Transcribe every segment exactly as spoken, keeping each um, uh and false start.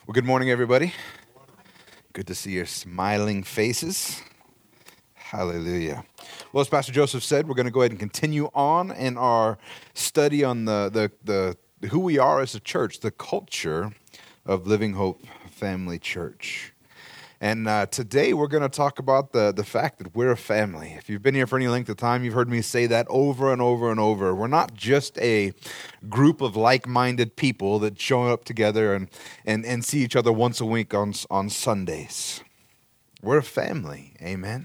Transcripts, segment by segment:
Well, good morning, everybody. Good to see your smiling faces. Hallelujah. Well, as Pastor Joseph said, we're going to go ahead and continue on in our study on the, the, the who we are as a church, the culture of Living Hope Family Church. And uh, today we're going to talk about the, the fact that we're a family. If you've been here for any length of time, you've heard me say that over and over and over. We're not just a group of like-minded people that show up together and, and, and see each other once a week on, on Sundays. We're a family, amen?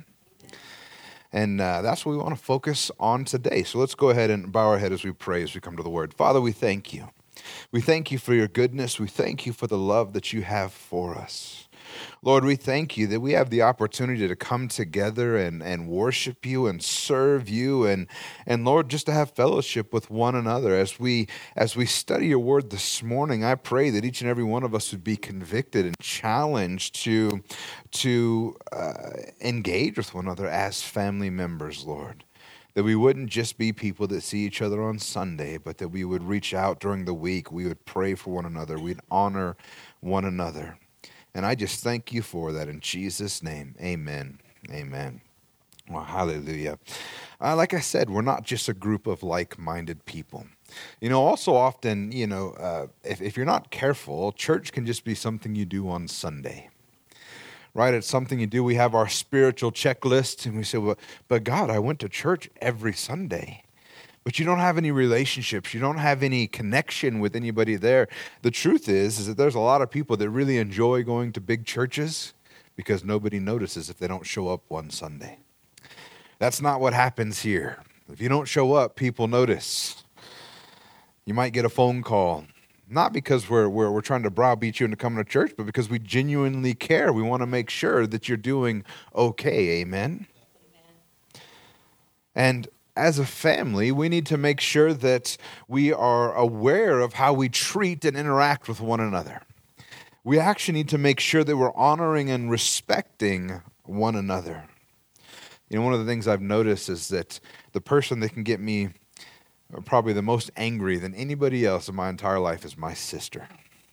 And uh, that's what we want to focus on today. So let's go ahead and bow our head as we pray as we come to the Word. Father, we thank you. We thank you for your goodness. We thank you for the love that you have for us. Lord, we thank you that we have the opportunity to come together and, and worship you and serve you and, and Lord, just to have fellowship with one another. As we as we study your word this morning, I pray that each and every one of us would be convicted and challenged to, to uh, engage with one another as family members, Lord. That we wouldn't just be people that see each other on Sunday, but that we would reach out during the week. We would pray for one another. We'd honor one another. And I just thank you for that in Jesus' name. Amen. Amen. Well, hallelujah. Uh, like I said, we're not just a group of like-minded people. You know, also often, you know, uh, if, if you're not careful, church can just be something you do on Sunday. Right? It's something you do. We have our spiritual checklist, and we say, well, but God, I went to church every Sunday. But you don't have any relationships. You don't have any connection with anybody there. The truth is, is that there's a lot of people that really enjoy going to big churches because nobody notices if they don't show up one Sunday. That's not what happens here. If you don't show up, people notice. You might get a phone call. Not because we're, we're, we're trying to browbeat you into coming to church, but because we genuinely care. We want to make sure that you're doing okay. Amen? Amen. And as a family, we need to make sure that we are aware of how we treat and interact with one another. We actually need to make sure that we're honoring and respecting one another. You know, one of the things I've noticed is that the person that can get me probably the most angry than anybody else in my entire life is my sister.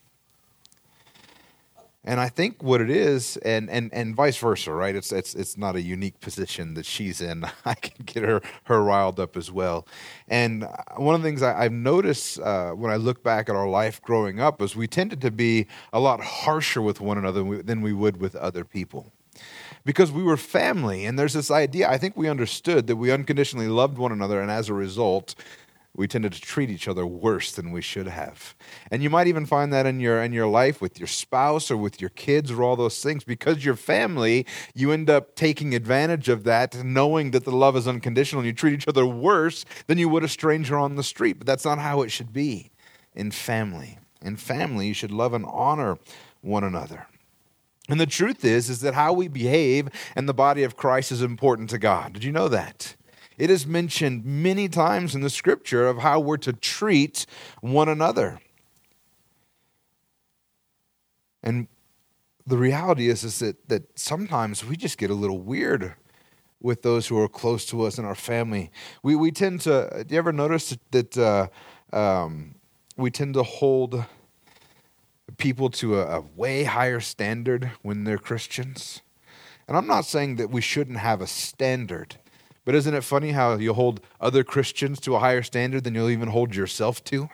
And I think what it is, and, and, and vice versa, right? It's it's it's not a unique position that she's in. I can get her her riled up as well. And one of the things I, I've noticed uh, when I look back at our life growing up is we tended to be a lot harsher with one another than we, than we would with other people. Because we were family, and there's this idea, I think we understood that we unconditionally loved one another, and as a result, we tended to treat each other worse than we should have. And you might even find that in your in your life with your spouse or with your kids or all those things. Because you're family, you end up taking advantage of that, knowing that the love is unconditional, and you treat each other worse than you would a stranger on the street. But that's not how it should be in family. In family, you should love and honor one another. And the truth is, is that how we behave in the body of Christ is important to God. Did you know that? It is mentioned many times in the scripture of how we're to treat one another. And the reality is, is that, that sometimes we just get a little weird with those who are close to us in our family. We we tend to, do you ever notice that uh, um, we tend to hold people to a, a way higher standard when they're Christians? And I'm not saying that we shouldn't have a standard. But isn't it funny how you hold other Christians to a higher standard than you'll even hold yourself to?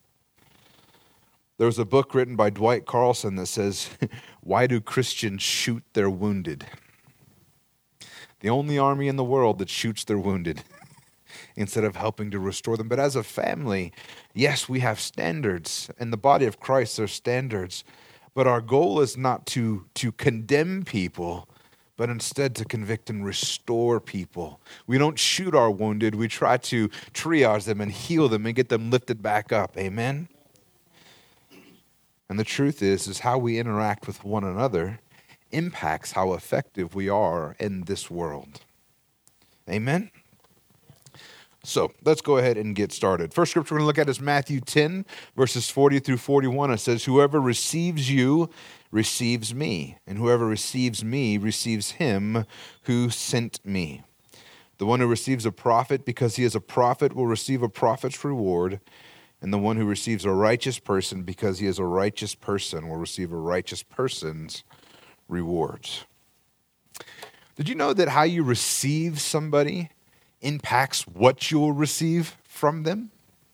There was a book written by Dwight Carlson that says, "Why do Christians shoot their wounded?" The only army in the world that shoots their wounded instead of helping to restore them. But as a family, yes, we have standards. In the body of Christ, there's standards. But our goal is not to, to condemn people, but instead to convict and restore people. We don't shoot our wounded. We try to triage them and heal them and get them lifted back up. Amen? And the truth is, is how we interact with one another impacts how effective we are in this world. Amen? So let's go ahead and get started. First scripture we're going to look at is Matthew ten, verses forty through forty-one. It says, "Whoever receives you receives me, and whoever receives me receives him who sent me. The one who receives a prophet because he is a prophet will receive a prophet's reward. And the one who receives a righteous person because he is a righteous person will receive a righteous person's rewards. Did you know that how you receive somebody impacts what you'll receive from them?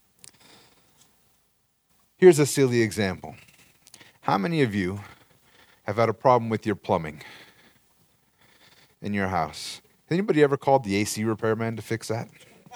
Here's a silly example. How many of you have had a problem with your plumbing in your house? Has anybody ever called the A C repairman to fix that?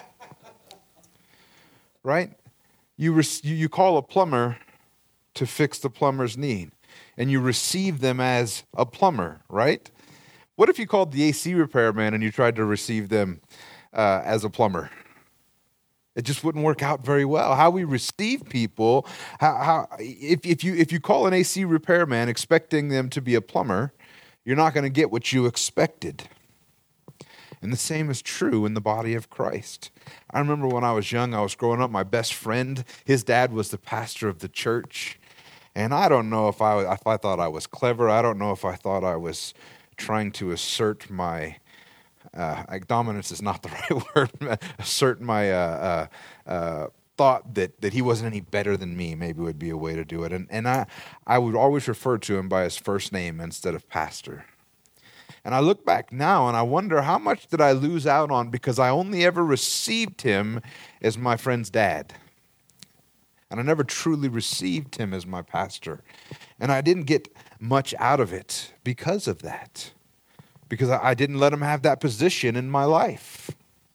Right? You, rec- you call a plumber to fix the plumber's need, and you receive them as a plumber, right? What if you called the A C repairman and you tried to receive them uh, as a plumber? It just wouldn't work out very well. How we receive people, how, how if, if you if you call an A C repairman expecting them to be a plumber, you're not going to get what you expected. And the same is true in the body of Christ. I remember when I was young, I was growing up, my best friend, his dad was the pastor of the church. And I don't know if I, if I thought I was clever. I don't know if I thought I was trying to assert my, uh, dominance is not the right word, assert my uh, uh, uh, thought that, that he wasn't any better than me, maybe would be a way to do it. And, and I, I would always refer to him by his first name instead of pastor. And I look back now and I wonder, how much did I lose out on because I only ever received him as my friend's dad? And I never truly received him as my pastor. And I didn't get much out of it because of that. Because I didn't let him have that position in my life.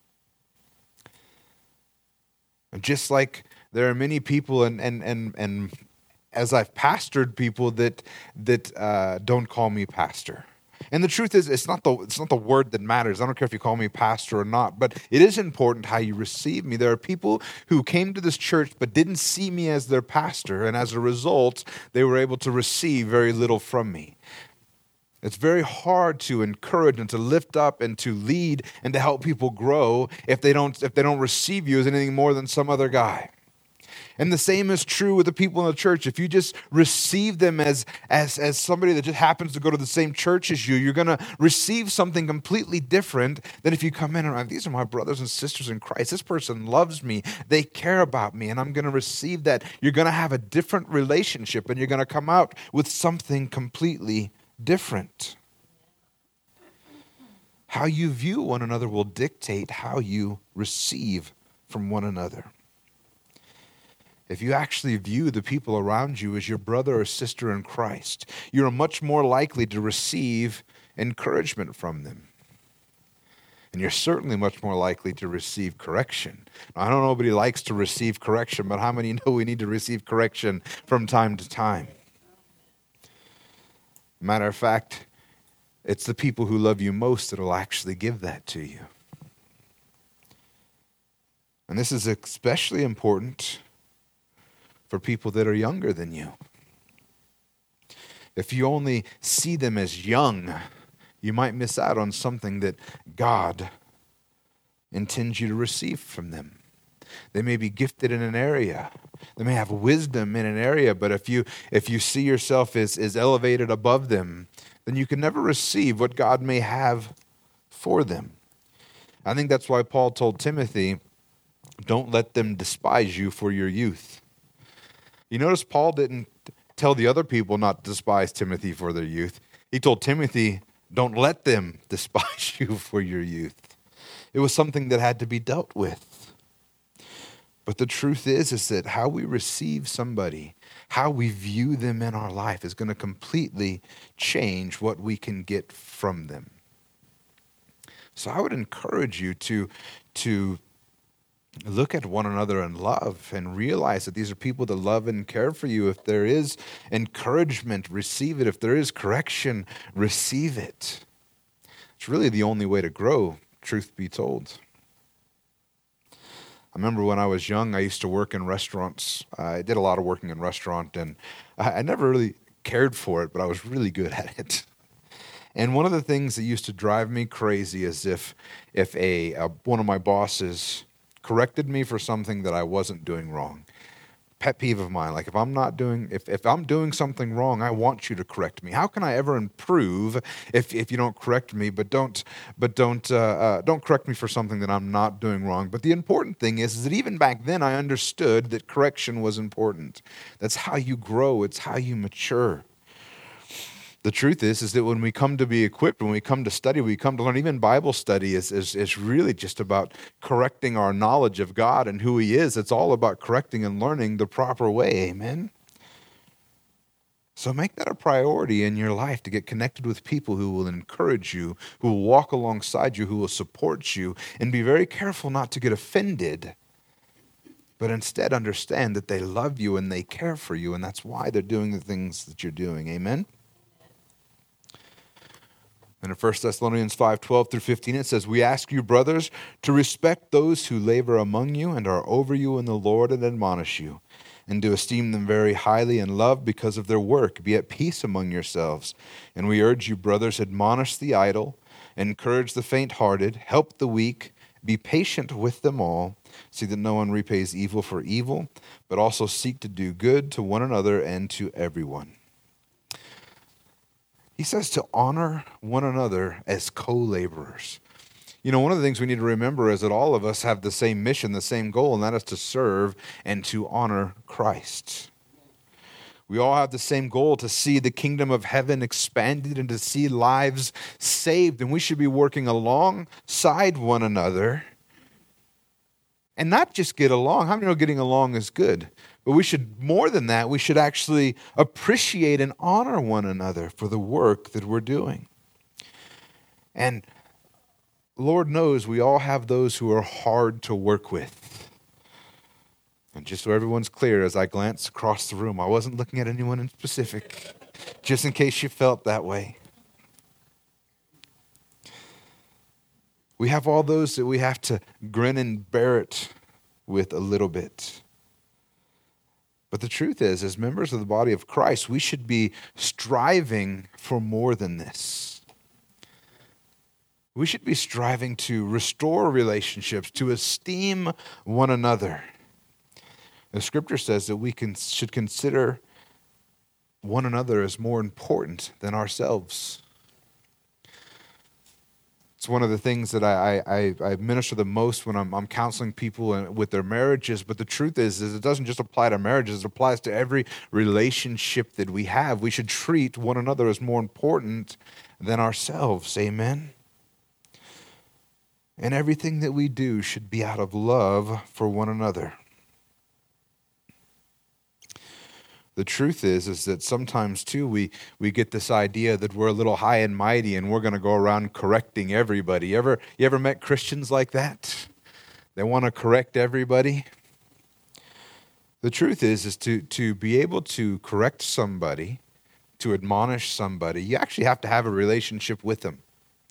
And just like there are many people, and and and, and as I've pastored people that that uh, don't call me pastor. And the truth is, it's not the it's not the word that matters. I don't care if you call me pastor or not, but it is important how you receive me. There are people who came to this church but didn't see me as their pastor, and as a result, they were able to receive very little from me. It's very hard to encourage and to lift up and to lead and to help people grow if they don't if they don't receive you as anything more than some other guy. And the same is true with the people in the church. If you just receive them as, as, as somebody that just happens to go to the same church as you, you're going to receive something completely different than if you come in and like, these are my brothers and sisters in Christ. This person loves me. They care about me, and I'm going to receive that. You're going to have a different relationship, and you're going to come out with something completely different. How you view one another will dictate how you receive from one another. If you actually view the people around you as your brother or sister in Christ, you're much more likely to receive encouragement from them. And you're certainly much more likely to receive correction. Now, I know nobody likes to receive correction, but how many know we need to receive correction from time to time? Matter of fact, it's the people who love you most that will actually give that to you. And this is especially important for people that are younger than you. If you only see them as young, you might miss out on something that God intends you to receive from them. They may be gifted in an area. They may have wisdom in an area, but if you if you see yourself as, as elevated above them, then you can never receive what God may have for them. I think that's why Paul told Timothy, don't let them despise you for your youth. You notice Paul didn't tell the other people not to despise Timothy for their youth. He told Timothy, don't let them despise you for your youth. It was something that had to be dealt with. But the truth is, is that how we receive somebody, how we view them in our life is going to completely change what we can get from them. So I would encourage you to, to look at one another in love and realize that these are people that love and care for you. If there is encouragement, receive it. If there is correction, receive it. It's really the only way to grow, truth be told. I remember when I was young, I used to work in restaurants. I did a lot of working in restaurant, and I, I never really cared for it, but I was really good at it. And one of the things that used to drive me crazy is if if a, a one of my bosses corrected me for something that I wasn't doing wrong. pet peeve of mine. Like if I'm not doing, if, if I'm doing something wrong, I want you to correct me. How can I ever improve if, if you don't correct me? But don't, but don't, uh, uh, don't correct me for something that I'm not doing wrong. But the important thing is, is that even back then I understood that correction was important. That's how you grow. It's how you mature. The truth is, is that when we come to be equipped, when we come to study, we come to learn, even Bible study is, is, is really just about correcting our knowledge of God and who He is. It's all about correcting and learning the proper way, amen? So make that a priority in your life, to get connected with people who will encourage you, who will walk alongside you, who will support you, and be very careful not to get offended, but instead understand that they love you and they care for you, and that's why they're doing the things that you're doing, amen? And in First Thessalonians five, twelve through fifteen, it says, "We ask you, brothers, to respect those who labor among you and are over you in the Lord and admonish you, and to esteem them very highly in love because of their work. Be at peace among yourselves. And we urge you, brothers, admonish the idle, encourage the faint-hearted, help the weak, be patient with them all. See that no one repays evil for evil, but also seek to do good to one another and to everyone." He says to honor one another as co-laborers. You know, one of the things we need to remember is that all of us have the same mission, the same goal, and that is to serve and to honor Christ. We all have the same goal, to see the kingdom of heaven expanded and to see lives saved, and we should be working alongside one another and not just get along. How many know getting along is good? But we should, more than that, we should actually appreciate and honor one another for the work that we're doing. And Lord knows we all have those who are hard to work with. And just so everyone's clear, as I glance across the room, I wasn't looking at anyone in specific, just in case you felt that way. We have all those that we have to grin and bear it with a little bit. But the truth is, as members of the body of Christ, we should be striving for more than this. We should be striving to restore relationships, to esteem one another. The Scripture says that we can, should consider one another as more important than ourselves. It's one of the things that I, I, I minister the most when I'm, I'm counseling people with their marriages. But the truth is, is it doesn't just apply to marriages. It applies to every relationship that we have. We should treat one another as more important than ourselves. Amen? And everything that we do should be out of love for one another. The truth is, is that sometimes, too, we, we get this idea that we're a little high and mighty and we're going to go around correcting everybody. You ever, you ever met Christians like that? They want to correct everybody. The truth is, is to, to be able to correct somebody, to admonish somebody, you actually have to have a relationship with them.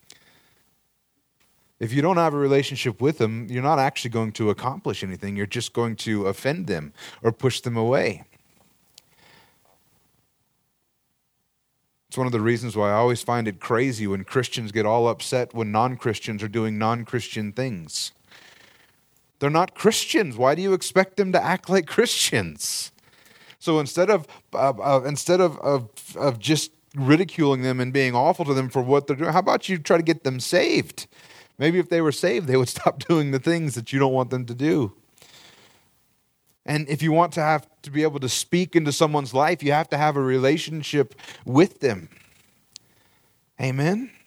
If you don't have a relationship with them, you're not actually going to accomplish anything. You're just going to offend them or push them away. It's one of the reasons why I always find it crazy when Christians get all upset when non-Christians are doing non-Christian things. They're not Christians. Why do you expect them to act like Christians? So instead of uh, uh, instead of, of of just ridiculing them and being awful to them for what they're doing, how about you try to get them saved? Maybe if they were saved, they would stop doing the things that you don't want them to do. And if you want to have to be able to speak into someone's life, you have to have a relationship with them. Amen?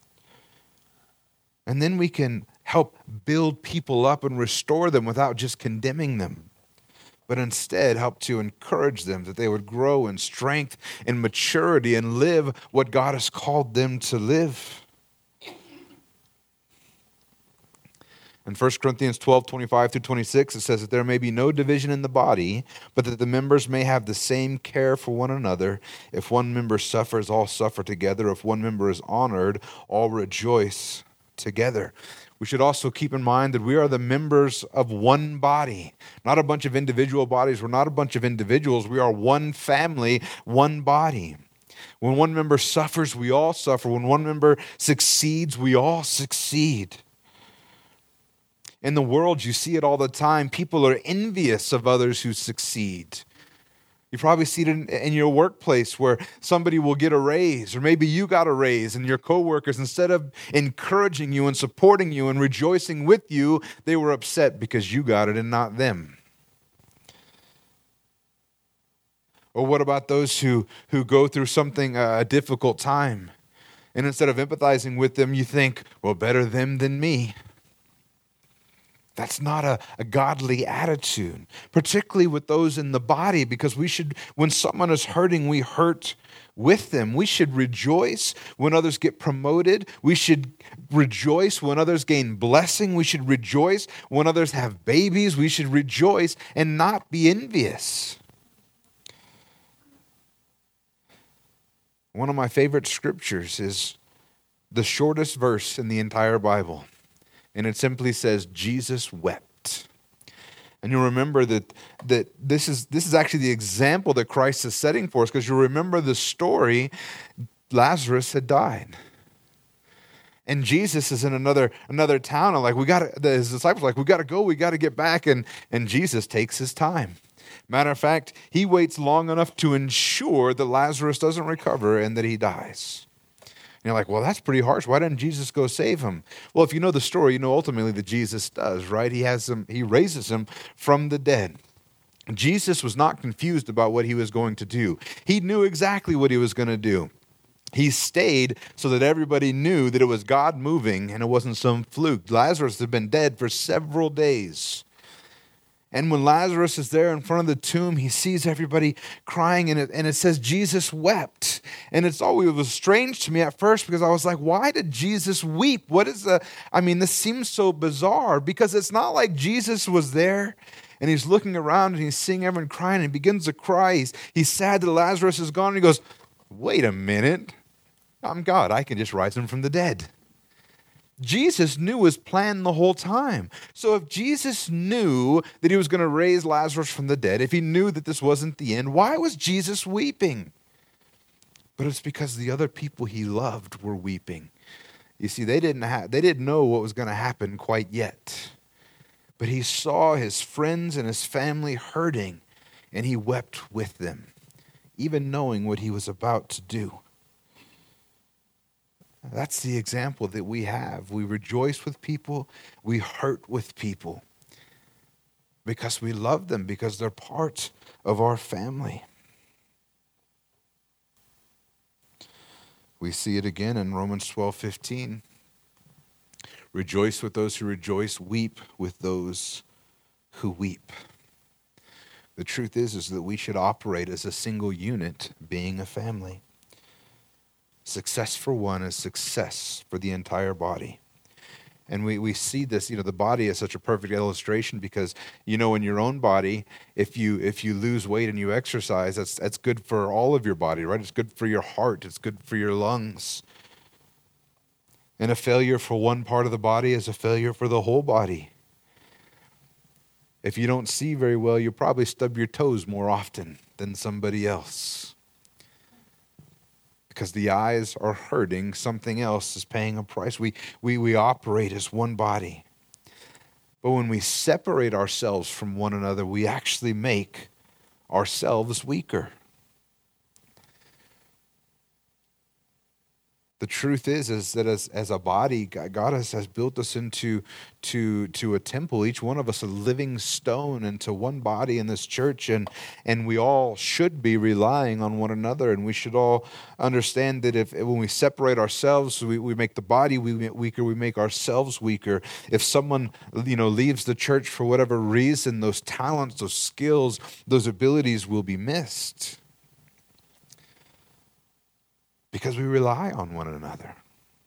And then we can help build people up and restore them without just condemning them, but instead help to encourage them that they would grow in strength and maturity and live what God has called them to live. In First Corinthians twelve, twenty-five through twenty-six, it says that there may be no division in the body, but that the members may have the same care for one another. If one member suffers, all suffer together. If one member is honored, all rejoice together. We should also keep in mind that we are the members of one body, not a bunch of individual bodies. We're not a bunch of individuals. We are one family, one body. When one member suffers, we all suffer. When one member succeeds, we all succeed. In the world, you see it all the time. People are envious of others who succeed. You probably see it in, in your workplace where somebody will get a raise, or maybe you got a raise, and your coworkers, instead of encouraging you and supporting you and rejoicing with you, they were upset because you got it and not them. Or what about those who, who go through something, uh, a difficult time, and instead of empathizing with them, you think, well, better them than me. That's not a, a godly attitude, particularly with those in the body, because we should, when someone is hurting, we hurt with them. We should rejoice when others get promoted. We should rejoice when others gain blessing. We should rejoice when others have babies. We should rejoice and not be envious. One of my favorite scriptures is the shortest verse in the entire Bible. And it simply says, Jesus wept. And you'll remember that, that this is this is actually the example that Christ is setting for us, because you'll remember the story, Lazarus had died. And Jesus is in another another town, and like we got his disciples are like, we got to go, we got to get back, and, and Jesus takes his time. Matter of fact, he waits long enough to ensure that Lazarus doesn't recover and that he dies. And you're like, well, that's pretty harsh. Why didn't Jesus go save him? Well, if you know the story, you know ultimately that Jesus does, right? He has him, he raises him from the dead. Jesus was not confused about what he was going to do. He knew exactly what he was going to do. He stayed so that everybody knew that it was God moving and it wasn't some fluke. Lazarus had been dead for several days. And when Lazarus is there in front of the tomb, he sees everybody crying, and it, and it says Jesus wept. And it's always, it was strange to me at first, because I was like, why did Jesus weep? What is the, I mean, this seems so bizarre, because it's not like Jesus was there and he's looking around and he's seeing everyone crying and he begins to cry. He's, he's sad that Lazarus is gone, and he goes, wait a minute, I'm God, I can just rise him from the dead. Jesus knew his plan the whole time. So if Jesus knew that he was going to raise Lazarus from the dead, if he knew that this wasn't the end, why was Jesus weeping? But it's because the other people he loved were weeping. You see, they didn't have, they didn't know what was going to happen quite yet. But he saw his friends and his family hurting, and he wept with them, even knowing what he was about to do. That's the example that we have. We rejoice with people. We hurt with people because we love them, because they're part of our family. We see it again in Romans twelve fifteen. Rejoice with those who rejoice. Weep with those who weep. The truth is, is that we should operate as a single unit, being a family. Success for one is success for the entire body. And we, we see this, you know, the body is such a perfect illustration, because, you know, in your own body, if you if you lose weight and you exercise, that's that's good for all of your body, right? It's good for your heart. It's good for your lungs. And a failure for one part of the body is a failure for the whole body. If you don't see very well, you'll probably stub your toes more often than somebody else. Because the eyes are hurting, something else is paying a price. We, we, we operate as one body. But when we separate ourselves from one another, we actually make ourselves weaker. The truth is, is that as, as a body, God has, has built us into to, to a temple, each one of us a living stone, into one body in this church, and, and we all should be relying on one another, and we should all understand that if when we separate ourselves, we, we make the body weaker, we make ourselves weaker. If someone, you know, leaves the church for whatever reason, those talents, those skills, those abilities will be missed. Because we rely on one another.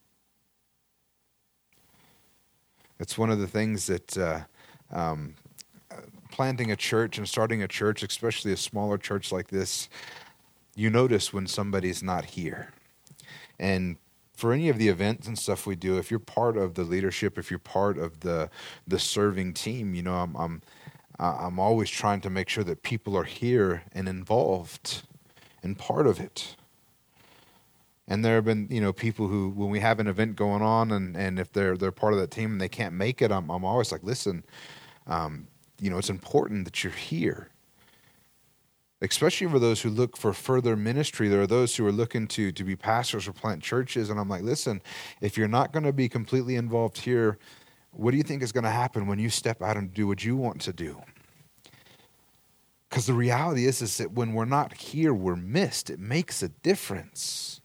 It's one of the things that uh, um, planting a church and starting a church, especially a smaller church like this, you notice when somebody's not here. And for any of the events and stuff we do, if you're part of the leadership, if you're part of the the serving team, you know, I'm I'm I'm always trying to make sure that people are here and involved and part of it. And there have been, you know, people who, when we have an event going on, and, and if they're they're part of that team and they can't make it, I'm I'm always like, listen, um, you know, it's important that you're here. Especially for those who look for further ministry. There are those who are looking to to be pastors or plant churches, and I'm like, listen, if you're not going to be completely involved here, what do you think is going to happen when you step out and do what you want to do? Because the reality is, is that when we're not here, we're missed. It makes a difference.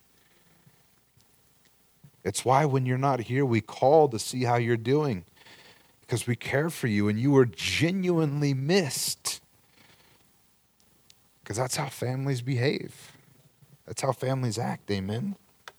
It's why when you're not here, we call to see how you're doing, because we care for you and you are genuinely missed. Because that's how families behave. That's how families act, amen?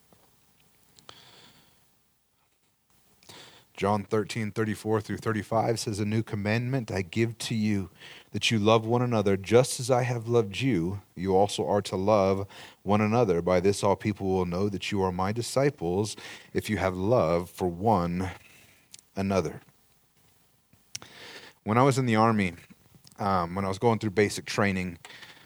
John thirteen, thirty-four through thirty-five says, a new commandment I give to you, that you love one another just as I have loved you. You also are to love one another. By this all people will know that you are my disciples, if you have love for one another. When I was in the Army, um, when I was going through basic training,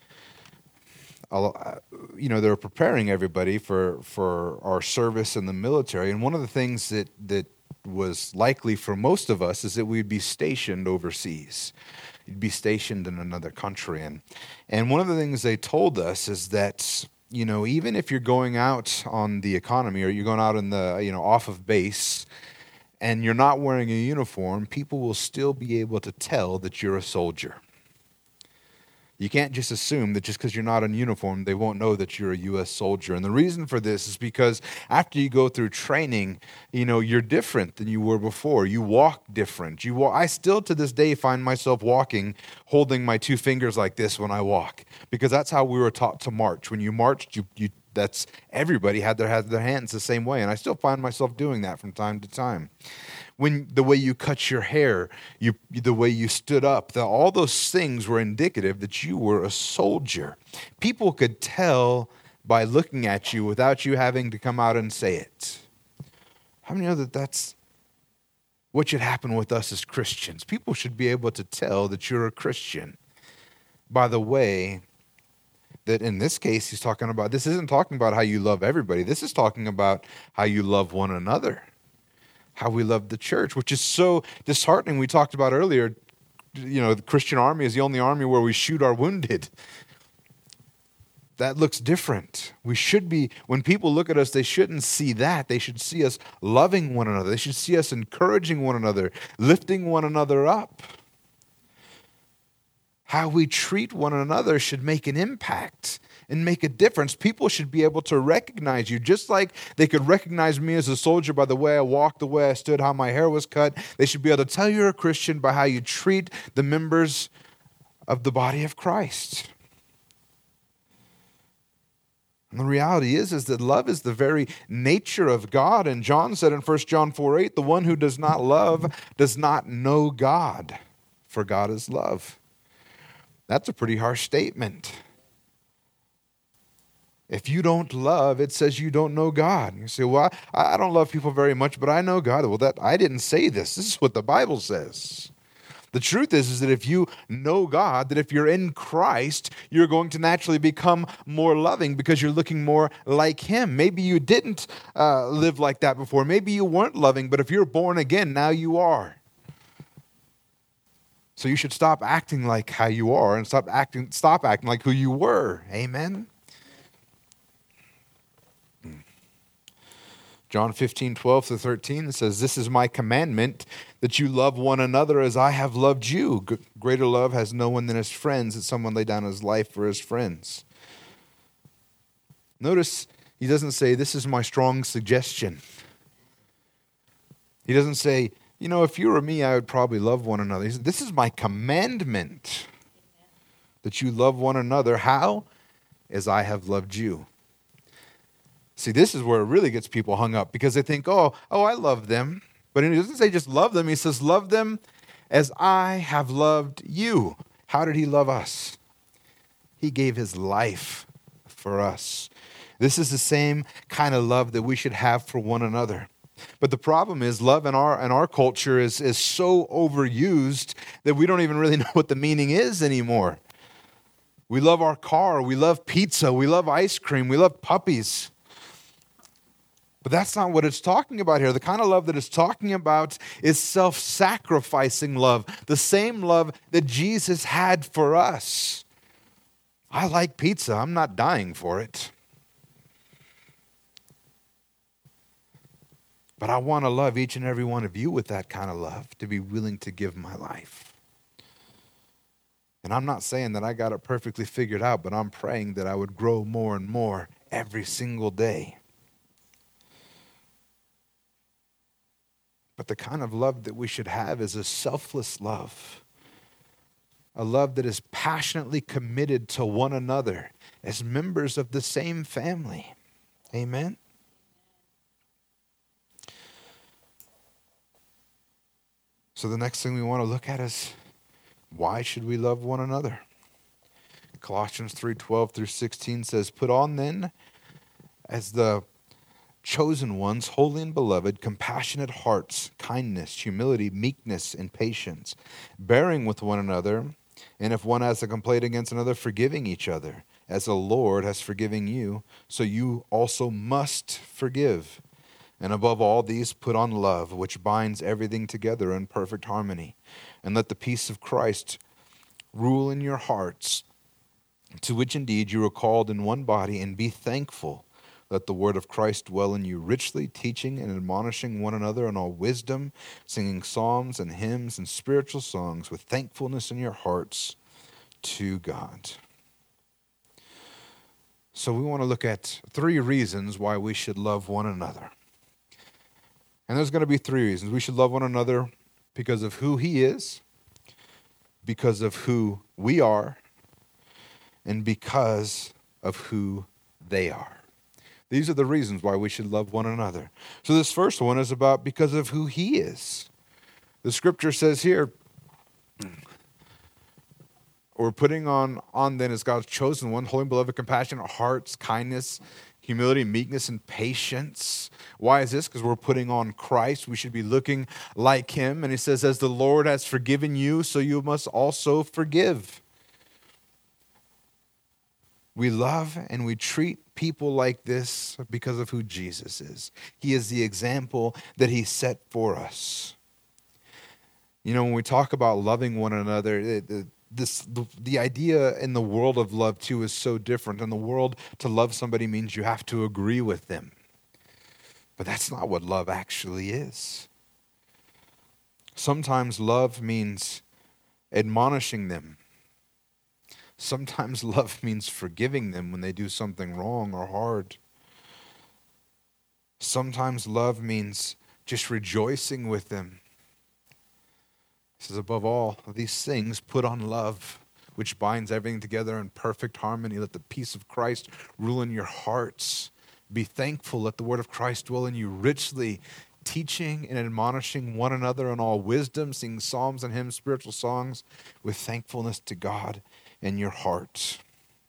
you know, they were preparing everybody for, for our service in the military. And one of the things that, that was likely for most of us is that we'd be stationed overseas. You'd be stationed in another country. And, and one of the things they told us is that, you know, even if you're going out on the economy or you're going out in the, you know, off of base and you're not wearing a uniform, people will still be able to tell that you're a soldier. You can't just assume that just because you're not in uniform, they won't know that you're a U S soldier. And the reason for this is because after you go through training, you know, you're different than you were before. You walk different. You walk, I still to this day find myself walking, holding my two fingers like this when I walk, because that's how we were taught to march. When you marched, you, you that's everybody had their had their hands the same way, and I still find myself doing that from time to time. When the way you cut your hair, you, the way you stood up, the, all those things were indicative that you were a soldier. People could tell by looking at you without you having to come out and say it. How many know that that's what should happen with us as Christians? People should be able to tell that you're a Christian by the way that, in this case, he's talking about. This isn't talking about how you love everybody. This is talking about how you love one another. How we love the church, which is so disheartening. We talked about earlier, you know, the Christian army is the only army where we shoot our wounded. That looks different. We should be, when people look at us, they shouldn't see that. They should see us loving one another. They should see us encouraging one another, lifting one another up. How we treat one another should make an impact and make a difference. People should be able to recognize you, just like they could recognize me as a soldier by the way I walked, the way I stood, how my hair was cut. They should be able to tell you're a Christian by how you treat the members of the body of Christ. And the reality is, is that love is the very nature of God. And John said in First John four eight, the one who does not love does not know God, for God is love. That's a pretty harsh statement. If you don't love, it says you don't know God. You say, well, I, I don't love people very much, but I know God. Well, that I didn't say this. This is what the Bible says. The truth is, is that if you know God, that if you're in Christ, you're going to naturally become more loving because you're looking more like Him. Maybe you didn't uh, live like that before. Maybe you weren't loving, but if you're born again, now you are. So you should stop acting like how you are and stop acting, stop acting like who you were. Amen? John fifteen, twelve to thirteen says, this is my commandment, that you love one another as I have loved you. G- greater love has no one than his friends, that someone lay down his life for his friends. Notice he doesn't say, this is my strong suggestion. He doesn't say, you know, if you were me, I would probably love one another. He said, this is my commandment, that you love one another. How? As I have loved you. See, this is where it really gets people hung up, because they think, oh, oh, I love them. But he doesn't say just love them. He says, love them as I have loved you. How did he love us? He gave his life for us. This is the same kind of love that we should have for one another. But the problem is, love in our in our culture is, is so overused that we don't even really know what the meaning is anymore. We love our car. We love pizza. We love ice cream. We love puppies. But that's not what it's talking about here. The kind of love that it's talking about is self-sacrificing love, the same love that Jesus had for us. I like pizza. I'm not dying for it. But I want to love each and every one of you with that kind of love, to be willing to give my life. And I'm not saying that I got it perfectly figured out, but I'm praying that I would grow more and more every single day. But the kind of love that we should have is a selfless love. A love that is passionately committed to one another as members of the same family. Amen? So the next thing we want to look at is, why should we love one another? Colossians three twelve through sixteen says, "Put on then, as the chosen ones, holy and beloved, compassionate hearts, kindness, humility, meekness, and patience, bearing with one another, and if one has a complaint against another, forgiving each other, as the Lord has forgiven you, so you also must forgive. And above all these, put on love, which binds everything together in perfect harmony. And let the peace of Christ rule in your hearts, to which indeed you are called in one body, and be thankful. Let the word of Christ dwell in you richly, teaching and admonishing one another in all wisdom, singing psalms and hymns and spiritual songs with thankfulness in your hearts to God." So we want to look at three reasons why we should love one another. And there's going to be three reasons. We should love one another because of who He is, because of who we are, and because of who they are. These are the reasons why we should love one another. So this first one is about because of who He is. The scripture says here, we're putting on, on then as God's chosen one, holy and beloved, compassionate hearts, kindness, humility, meekness, and patience. Why is this? Because we're putting on Christ. We should be looking like Him. And He says, as the Lord has forgiven you, so you must also forgive. We love and we treat people like this because of who Jesus is. He is the example that He set for us. You know, when we talk about loving one another, it, it, This the, the idea in the world of love too is so different. In the world, to love somebody means you have to agree with them. But that's not what love actually is. Sometimes love means admonishing them. Sometimes love means forgiving them when they do something wrong or hard. Sometimes love means just rejoicing with them. He says, above all of these things, put on love, which binds everything together in perfect harmony. Let the peace of Christ rule in your hearts. Be thankful. Let the word of Christ dwell in you richly, teaching and admonishing one another in all wisdom, singing psalms and hymns, spiritual songs, with thankfulness to God in your heart.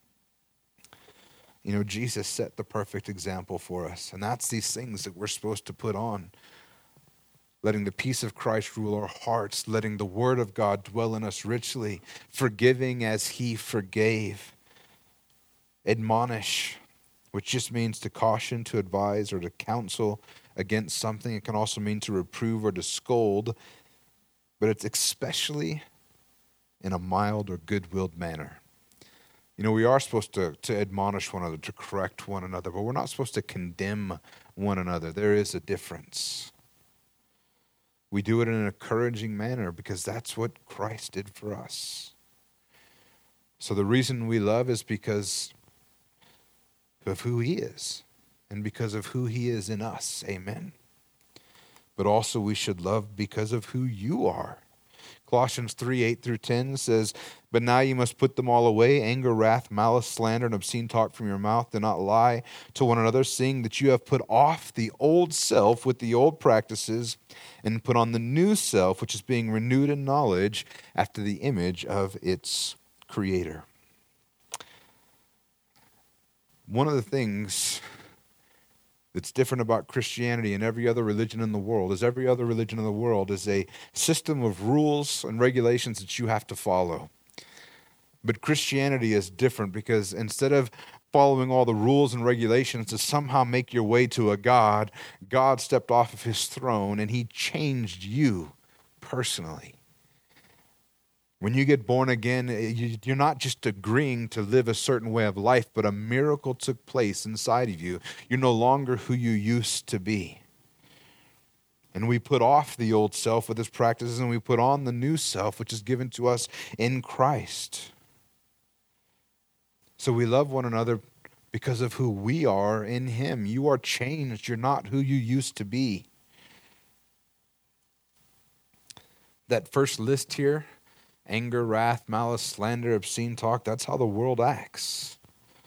You know, Jesus set the perfect example for us, and that's these things that we're supposed to put on. Letting the peace of Christ rule our hearts, letting the word of God dwell in us richly, forgiving as He forgave. Admonish, which just means to caution, to advise, or to counsel against something. It can also mean to reprove or to scold, but it's especially in a mild or good-willed manner. You know, we are supposed to, to admonish one another, to correct one another, but we're not supposed to condemn one another. There is a difference. We do it in an encouraging manner because that's what Christ did for us. So the reason we love is because of who He is and because of who He is in us. Amen. But also we should love because of who you are. Colossians three, eight through ten says, "But now you must put them all away, anger, wrath, malice, slander, and obscene talk from your mouth. Do not lie to one another, seeing that you have put off the old self with the old practices, and put on the new self, which is being renewed in knowledge after the image of its Creator." One of the things that's different about Christianity and every other religion in the world is every other religion in the world is a system of rules and regulations that you have to follow. But Christianity is different because instead of following all the rules and regulations to somehow make your way to a God. God stepped off of his throne and he changed you personally. When you get born again, you're not just agreeing to live a certain way of life, but a miracle took place inside of you. You're no longer who you used to be. And we put off the old self with its practices, and we put on the new self, which is given to us in Christ. So we love one another because of who we are in him. You are changed. You're not who you used to be. That first list here, anger, wrath, malice, slander, obscene talk, that's how the world acts.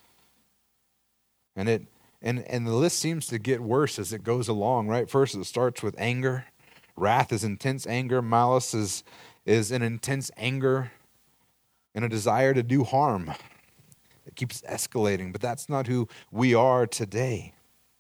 And it and and the list seems to get worse as it goes along, right? First it starts with anger. Wrath is intense anger. Malice is, is an intense anger and a desire to do harm. It keeps escalating, but that's not who we are today.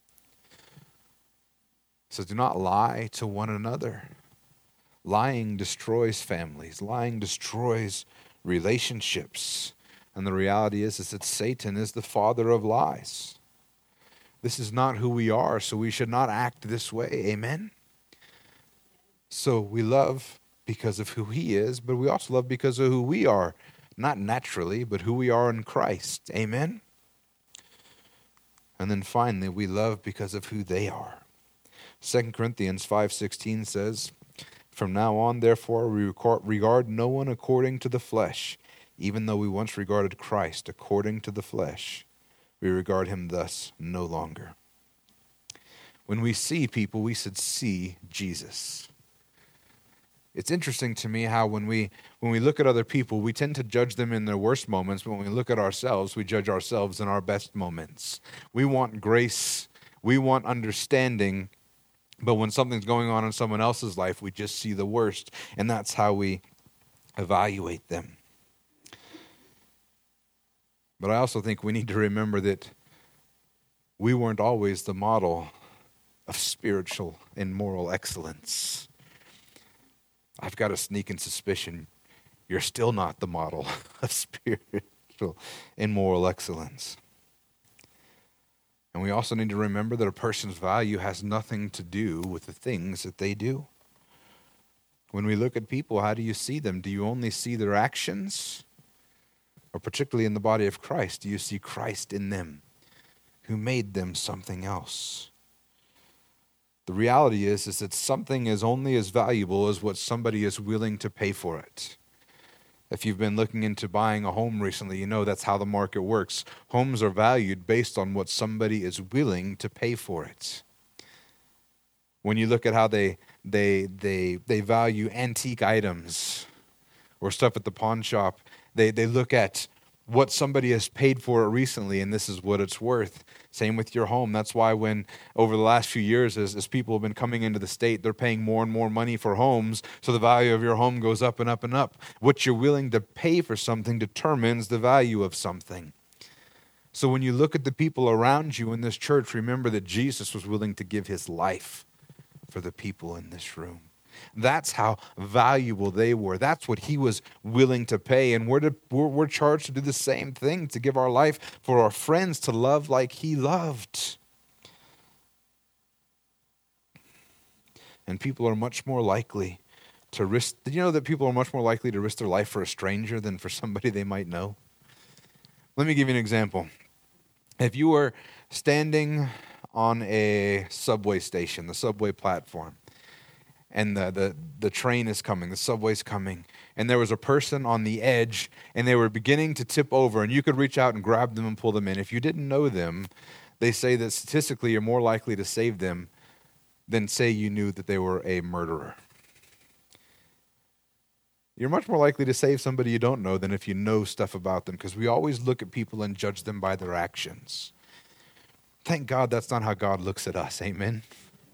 So do not lie to one another. Lying destroys families. Lying destroys relationships. And the reality is, is that Satan is the father of lies. This is not who we are, so we should not act this way. Amen? So we love because of who he is, but we also love because of who we are. Not naturally, but who we are in Christ. Amen? And then finally, we love because of who they are. Second Corinthians five sixteen says, "From now on, therefore, we regard no one according to the flesh, even though we once regarded Christ according to the flesh. We regard him thus no longer." When we see people, we should see Jesus. It's interesting to me how when we when we look at other people, we tend to judge them in their worst moments, but when we look at ourselves, we judge ourselves in our best moments. We want grace, we want understanding, but when something's going on in someone else's life, we just see the worst, and that's how we evaluate them. But I also think we need to remember that we weren't always the model of spiritual and moral excellence. I've got a sneaking suspicion you're still not the model of spiritual and moral excellence. And we also need to remember that a person's value has nothing to do with the things that they do. When we look at people, how do you see them? Do you only see their actions? Or particularly in the body of Christ, do you see Christ in them, who made them something else? The reality is, is that something is only as valuable as what somebody is willing to pay for it. If you've been looking into buying a home recently, you know that's how the market works. Homes are valued based on what somebody is willing to pay for it. When you look at how they they they they value antique items or stuff at the pawn shop, they they look at what somebody has paid for it recently, and this is what it's worth. Same with your home. That's why when, over the last few years, as, as people have been coming into the state, they're paying more and more money for homes, so the value of your home goes up and up and up. What you're willing to pay for something determines the value of something. So when you look at the people around you in this church, remember that Jesus was willing to give his life for the people in this room. That's how valuable they were. That's what he was willing to pay. And we're, to, we're, we're charged to do the same thing, to give our life for our friends, to love like he loved. And people are much more likely to risk. Did you know that people are much more likely to risk their life for a stranger than for somebody they might know? Let me give you an example. If you were standing on a subway station, the subway platform, and the, the, the train is coming, the subway's coming, and there was a person on the edge, and they were beginning to tip over, and you could reach out and grab them and pull them in. If you didn't know them, they say that statistically you're more likely to save them than say you knew that they were a murderer. You're much more likely to save somebody you don't know than if you know stuff about them, because we always look at people and judge them by their actions. Thank God that's not how God looks at us. Amen.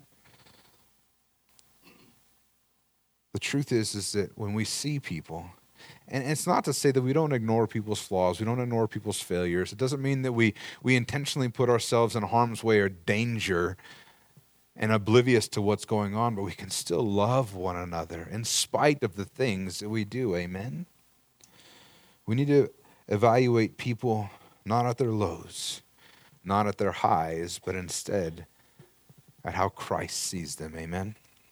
The truth is, is that when we see people, and it's not to say that we don't ignore people's flaws, we don't ignore people's failures. It doesn't mean that we, we intentionally put ourselves in harm's way or danger and oblivious to what's going on, but we can still love one another in spite of the things that we do. Amen? We need to evaluate people not at their lows, not at their highs, but instead at how Christ sees them. Amen.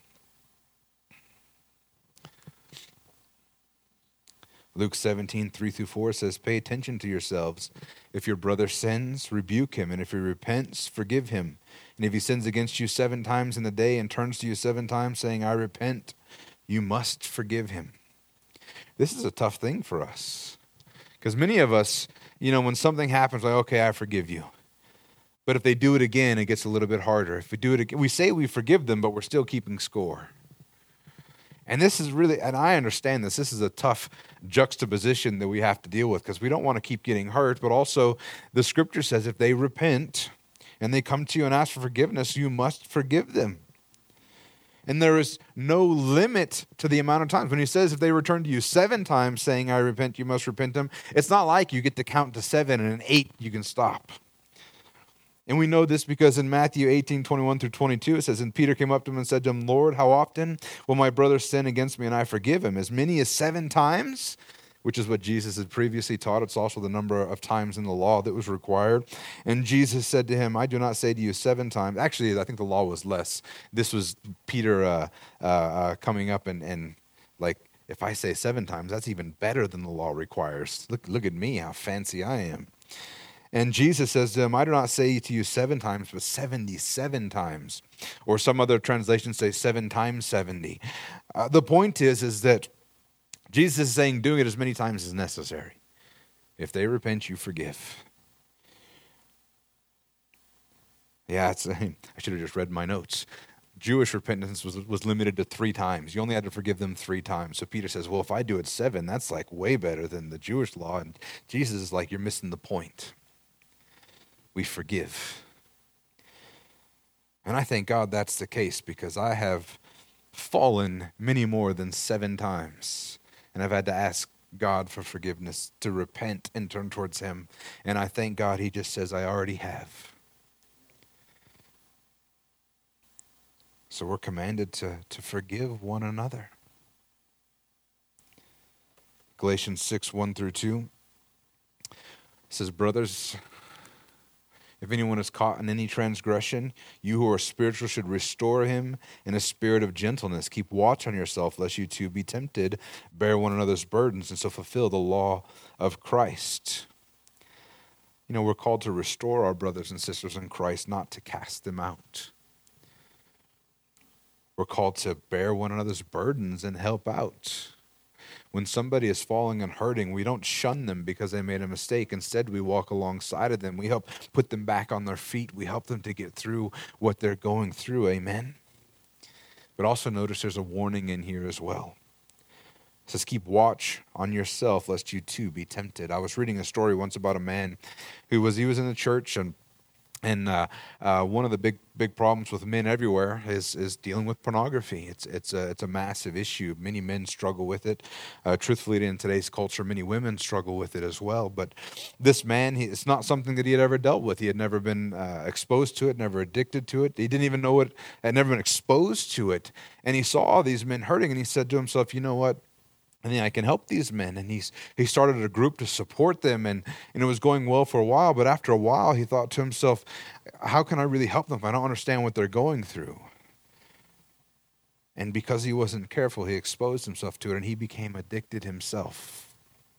Luke seventeen, three through four says, pay attention to yourselves. If your brother sins, rebuke him. And if he repents, forgive him. And if he sins against you seven times in the day and turns to you seven times saying, I repent, you must forgive him. This is a tough thing for us. Because many of us, you know, when something happens, like, okay, I forgive you. But if they do it again, it gets a little bit harder. If we do it again, we say we forgive them, but we're still keeping score. And this is really, and I understand this, this is a tough juxtaposition that we have to deal with because we don't want to keep getting hurt, but also the scripture says if they repent and they come to you and ask for forgiveness, you must forgive them. And there is no limit to the amount of times. When he says if they return to you seven times saying, I repent, you must repent them, it's not like you get to count to seven and in eight you can stop. And we know this because in Matthew eighteen, twenty-one through twenty-two, it says, and Peter came up to him and said to him, Lord, how often will my brother sin against me and I forgive him? As many as seven times, which is what Jesus had previously taught. It's also the number of times in the law that was required. And Jesus said to him, I do not say to you seven times. Actually, I think the law was less. This was Peter uh, uh, uh, coming up and, and like, if I say seven times, that's even better than the law requires. Look, look at me, how fancy I am. And Jesus says to him, I do not say to you seven times, but seventy-seven times. Or some other translations say seven times seventy. Uh, the point is, is that Jesus is saying doing it as many times as necessary. If they repent, you forgive. Yeah, it's, I should have just read my notes. Jewish repentance was, was limited to three times. You only had to forgive them three times. So Peter says, well, if I do it seven, that's like way better than the Jewish law. And Jesus is like, you're missing the point. We forgive. And I thank God that's the case because I have fallen many more than seven times. And I've had to ask God for forgiveness, to repent and turn towards him. And I thank God he just says, I already have. So we're commanded to, to forgive one another. Galatians six, one through two says, brothers, if anyone is caught in any transgression, you who are spiritual should restore him in a spirit of gentleness. Keep watch on yourself, lest you too be tempted. Bear one another's burdens, and so fulfill the law of Christ. You know, we're called to restore our brothers and sisters in Christ, not to cast them out. We're called to bear one another's burdens and help out. When somebody is falling and hurting, we don't shun them because they made a mistake. Instead, we walk alongside of them. We help put them back on their feet. We help them to get through what they're going through. Amen? But also notice there's a warning in here as well. It says, keep watch on yourself, lest you too be tempted. I was reading a story once about a man who was, he was in the church, and And uh, uh, one of the big big problems with men everywhere is is dealing with pornography. It's it's a it's a massive issue. Many men struggle with it. Uh, truthfully, in today's culture, many women struggle with it as well. But this man, he, it's not something that he had ever dealt with. He had never been uh, exposed to it, never addicted to it. He didn't even know it. Had never been exposed to it. And he saw these men hurting, and he said to himself, "You know what? I think I can help these men." And he's he started a group to support them, and, and it was going well for a while. But after a while, he thought to himself, how can I really help them if I don't understand what they're going through? And because he wasn't careful, he exposed himself to it, and he became addicted himself.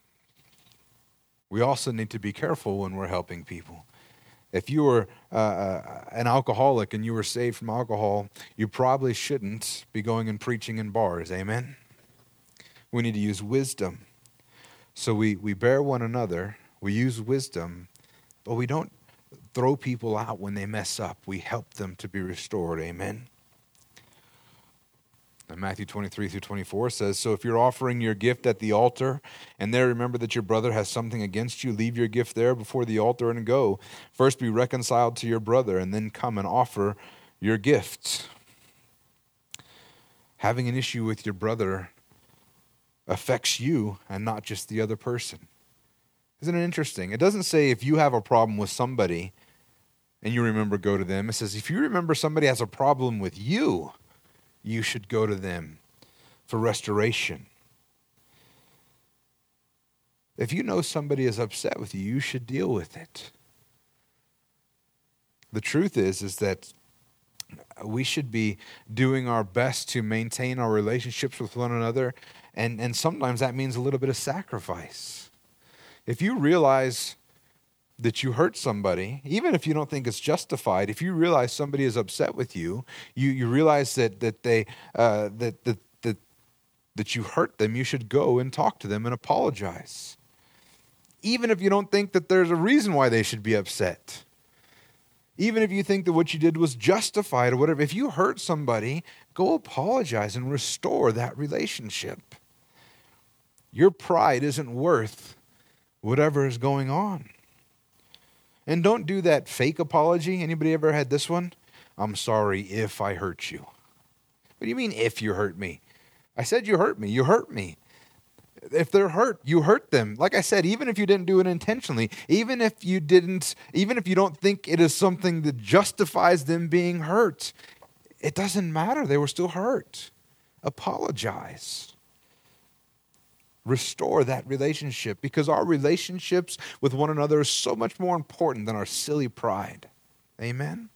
We also need to be careful when we're helping people. If you were uh, an alcoholic and you were saved from alcohol, you probably shouldn't be going and preaching in bars. Amen? We need to use wisdom. So we, we bear one another, we use wisdom, but we don't throw people out when they mess up. We help them to be restored. Amen? And Matthew twenty-three through twenty-four says, so if you're offering your gift at the altar, and there remember that your brother has something against you, leave your gift there before the altar and go. First be reconciled to your brother, and then come and offer your gift. Having an issue with your brother affects you and not just the other person. Isn't it interesting? It doesn't say if you have a problem with somebody and you remember, go to them. It says if you remember somebody has a problem with you, you should go to them for restoration. If you know somebody is upset with you, you should deal with it. The truth is, is that we should be doing our best to maintain our relationships with one another, and, and sometimes that means a little bit of sacrifice. If you realize that you hurt somebody, even if you don't think it's justified, if you realize somebody is upset with you, you, you realize that that they uh, that, that that that you hurt them, you should go and talk to them and apologize. Even if you don't think that there's a reason why they should be upset. Even if you think that what you did was justified or whatever, if you hurt somebody, go apologize and restore that relationship. Your pride isn't worth whatever is going on. And don't do that fake apology. Anybody ever had this one? I'm sorry if I hurt you. What do you mean if you hurt me? I said you hurt me. You hurt me. If they're hurt, you hurt them. Like I said, even if you didn't do it intentionally, even if you didn't, even if you don't think it is something that justifies them being hurt, it doesn't matter. They were still hurt. Apologize. Restore that relationship, because our relationships with one another are so much more important than our silly pride. Amen?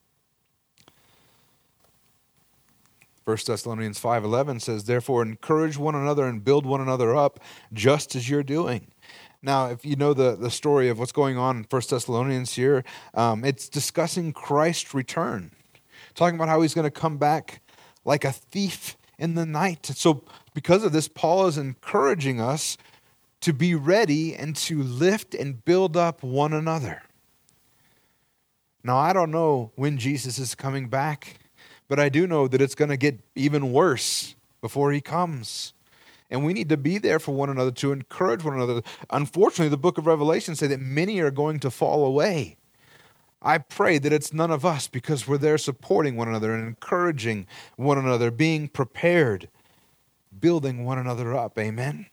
First Thessalonians five eleven says, therefore encourage one another and build one another up just as you're doing. Now, if you know the, the story of what's going on in First Thessalonians here, um, it's discussing Christ's return. Talking about how he's going to come back like a thief in the night. So because of this, Paul is encouraging us to be ready and to lift and build up one another. Now, I don't know when Jesus is coming back, but I do know that it's going to get even worse before he comes. And we need to be there for one another, to encourage one another. Unfortunately, the book of Revelation says that many are going to fall away. I pray that it's none of us, because we're there supporting one another and encouraging one another, being prepared, building one another up. Amen?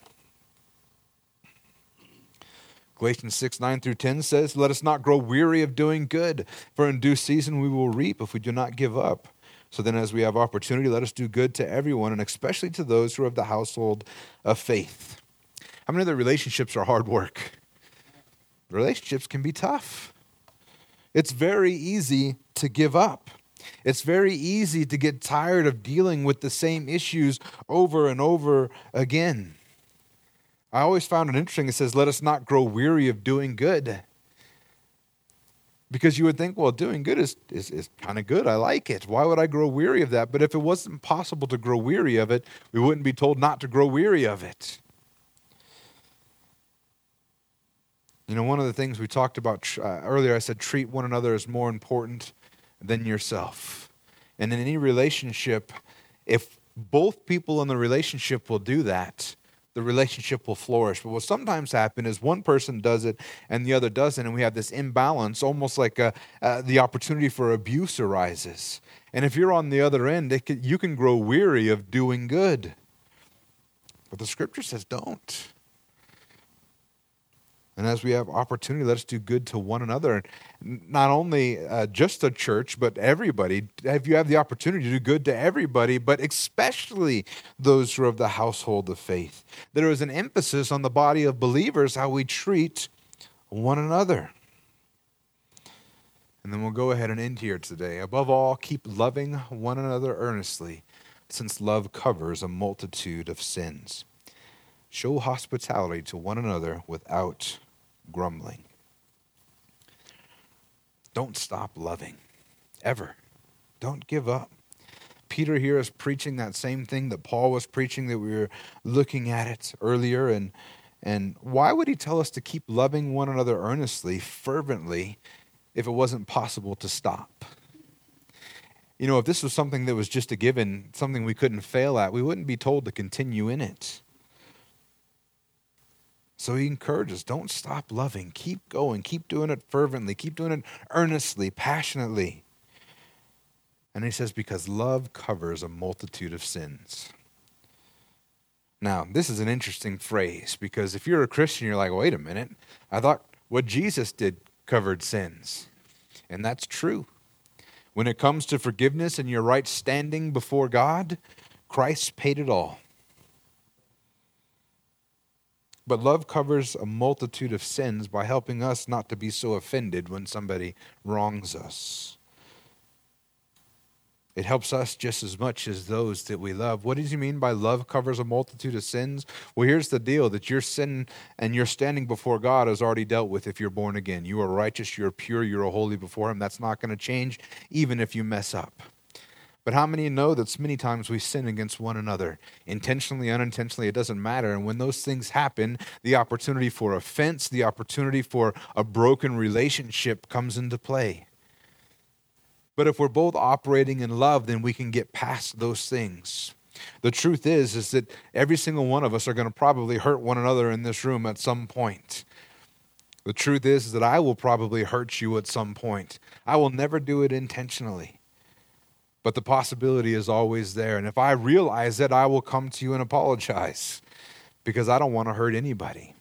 Galatians six, nine through ten says, let us not grow weary of doing good, for in due season we will reap if we do not give up. So then as we have opportunity, let us do good to everyone, and especially to those who are of the household of faith. How many of the relationships are hard work? Relationships can be tough. It's very easy to give up. It's very easy to get tired of dealing with the same issues over and over again. I always found it interesting. It says, let us not grow weary of doing good. Because you would think, well, doing good is, is, is kind of good. I like it. Why would I grow weary of that? But if it wasn't possible to grow weary of it, we wouldn't be told not to grow weary of it. You know, one of the things we talked about uh, earlier, I said treat one another as more important than yourself. And in any relationship, if both people in the relationship will do that, the relationship will flourish. But what sometimes happens is one person does it and the other doesn't, and we have this imbalance, almost like a, uh, the opportunity for abuse arises. And if you're on the other end, it can, you can grow weary of doing good. But the scripture says don't. And as we have opportunity, let us do good to one another. And not only uh, just the church, but everybody. If you have the opportunity to do good to everybody, but especially those who are of the household of faith. There is an emphasis on the body of believers, how we treat one another. And then we'll go ahead and end here today. Above all, keep loving one another earnestly, since love covers a multitude of sins. Show hospitality to one another without grumbling. Don't stop loving, ever. Don't give up. Peter here is preaching that same thing that Paul was preaching, that we were looking at it earlier. And, and why would he tell us to keep loving one another earnestly, fervently, if it wasn't possible to stop? You know, if this was something that was just a given, something we couldn't fail at, we wouldn't be told to continue in it. So he encourages, don't stop loving. Keep going. Keep doing it fervently. Keep doing it earnestly, passionately. And he says, because love covers a multitude of sins. Now, this is an interesting phrase, because if you're a Christian, you're like, wait a minute. I thought what Jesus did covered sins. And that's true. When it comes to forgiveness and your right standing before God, Christ paid it all. But love covers a multitude of sins by helping us not to be so offended when somebody wrongs us. It helps us just as much as those that we love. What does he mean by love covers a multitude of sins? Well, here's the deal, that your sin and your standing before God is already dealt with if you're born again. You are righteous, you're pure, you're holy before him. That's not going to change even if you mess up. But how many know that many times we sin against one another? Intentionally, unintentionally, it doesn't matter. And when those things happen, the opportunity for offense, the opportunity for a broken relationship comes into play. But if we're both operating in love, then we can get past those things. The truth is, is that every single one of us are going to probably hurt one another in this room at some point. The truth is, is that I will probably hurt you at some point. I will never do it intentionally. But the possibility is always there. And if I realize that, I will come to you and apologize, because I don't want to hurt anybody.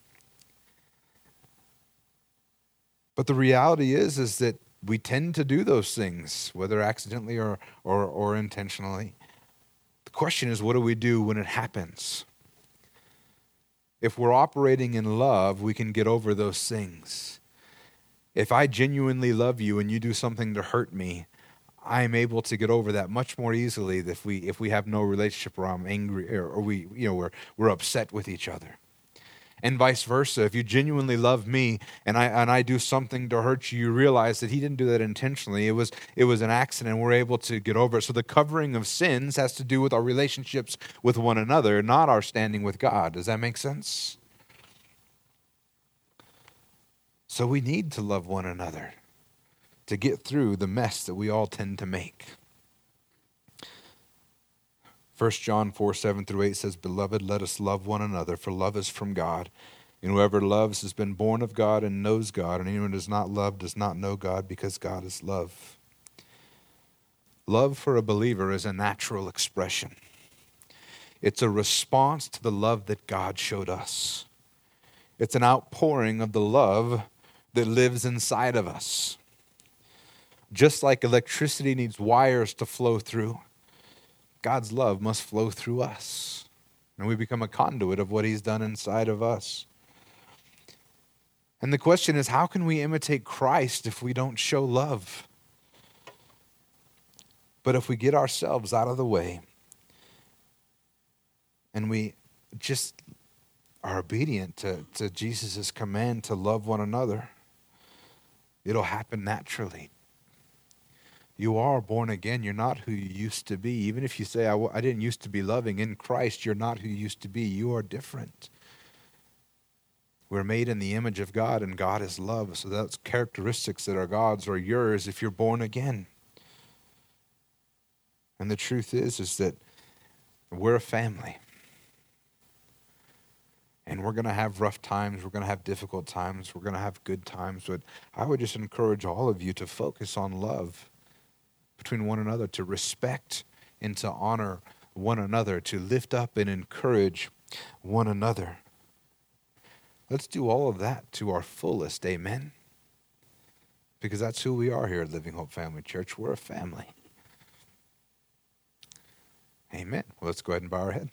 But the reality is, is that we tend to do those things, whether accidentally or, or, or intentionally. The question is, what do we do when it happens? If we're operating in love, we can get over those things. If I genuinely love you and you do something to hurt me, I'm able to get over that much more easily if we if we have no relationship where I'm angry or, or we you know we're we're upset with each other. And vice versa. If you genuinely love me and I and I do something to hurt you, you realize that he didn't do that intentionally. It was it was an accident. We're able to get over it. So the covering of sins has to do with our relationships with one another, not our standing with God. Does that make sense? So we need to love one another to get through the mess that we all tend to make. First John four, seven through eight says, "Beloved, let us love one another, for love is from God. And whoever loves has been born of God and knows God. And anyone who does not love does not know God, because God is love." Love for a believer is a natural expression. It's a response to the love that God showed us. It's an outpouring of the love that lives inside of us. Just like electricity needs wires to flow through, God's love must flow through us. And we become a conduit of what he's done inside of us. And the question is, how can we imitate Christ if we don't show love? But if we get ourselves out of the way and we just are obedient to, to Jesus' command to love one another, it'll happen naturally. You are born again. You're not who you used to be. Even if you say, I, w- I didn't used to be loving, in Christ, you're not who you used to be. You are different. We're made in the image of God, and God is love. So those characteristics that are God's are yours if you're born again. And the truth is, is that we're a family. And we're going to have rough times. We're going to have difficult times. We're going to have good times. But I would just encourage all of you to focus on love between one another, to respect and to honor one another, to lift up and encourage one another. Let's do all of that to our fullest, amen? Because that's who we are here at Living Hope Family Church. We're a family. Amen. Well, let's go ahead and bow our head.